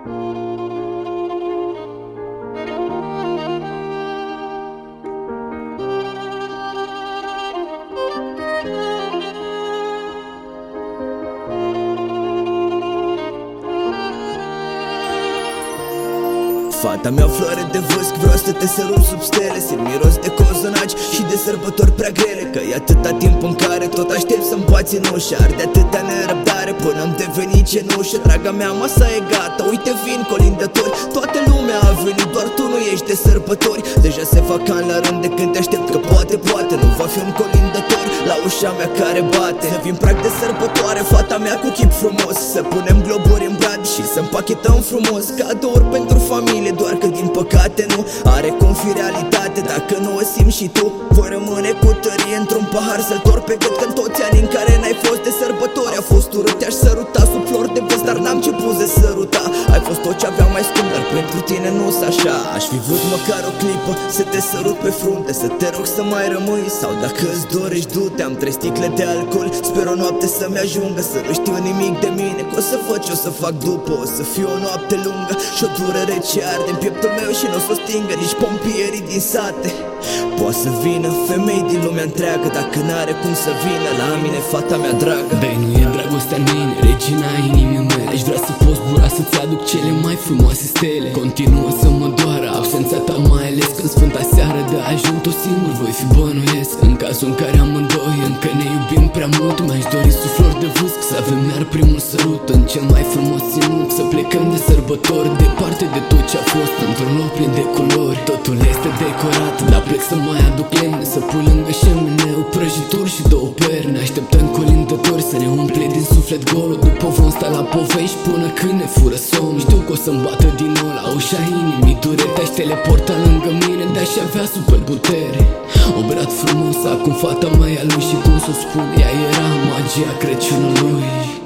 Fata mea floare de vâsc, vreau să te sărut sub stele. Simt miros de cozonaci și de sărbători prea grele. Că e atâta timp în care tot aștept să-mi bați în ușă. Arde atâta nerăbdare până-mi deveni cenușă. Draga mea, masa e gata, uite vin colindători. Toată lumea a venit, doar tu nu ești de sărbători. Deja se fac ani la rând de când te aștept, că poate nu va fi un colindător la ușa mea care bate. Să vin prag de sărbătoare, fata mea cu chip frumos. Să punem globuri în brad și să împachetăm frumos cadouri pentru familie, doar că din păcate nu are cum fi realitate dacă nu o simți și tu. Voi rămâne cu tărie într-un pahar să-l torc pe gât, că în toți anii în care n-ai fost de sărbători a fost urât. Te-aș săruta sub flori de vâs, dar n-am ce buze săruta. Ai fost tot ce aveam mai scump, dar pentru tine nu-s așa. Aș fi vrut măcar o clipă să te sărut pe frunte, să te rog să mai rămâi, sau dacă îți dorești du-te. Am 3 sticle de alcool, sper o noapte să-mi ajungă. Să nu știu nimic de mine, că o să văd ce o să fac după. O să fie o noapte lungă și o durere ce arde în pieptul meu și n-o să o stingă nici pompierii din sate. Poate să vină femei din lumea întreagă, dacă n-are cum să vină la mine fata mea dragă. Bei, nu e dragostea în mine, regina inimii mele. Aș vrea să poți zbura să-ți aduc cele mai frumoase stele. Continuă să mă doară absența ta, mai ales când sfânta seară de ajung tot singur voi fi bănuiesc. În cazul în care amândoi încă ne iubim prea mult, mi-aș dori sub flori de vâsc să avem iar primul sărut în cel mai frumos ținut. Să plecăm de sărbători, departe de tot ce a fost, într-un loc plin de culori. Totul este decorat, dar plec să mai aduc lemne, să pui lângă șemineu prăjituri și 2 perne. Așteptăm colindători să ne umple din suflet golul. După vom sta la povești până când ne fură somn. Știu că o să-mi bată din nou la ușa inimii durere. Te-aș teleporta lângă mine, de-aș avea super putere. O brat frumos, acum fata mea lui și cum să o spun, ea era magia Crăciunului.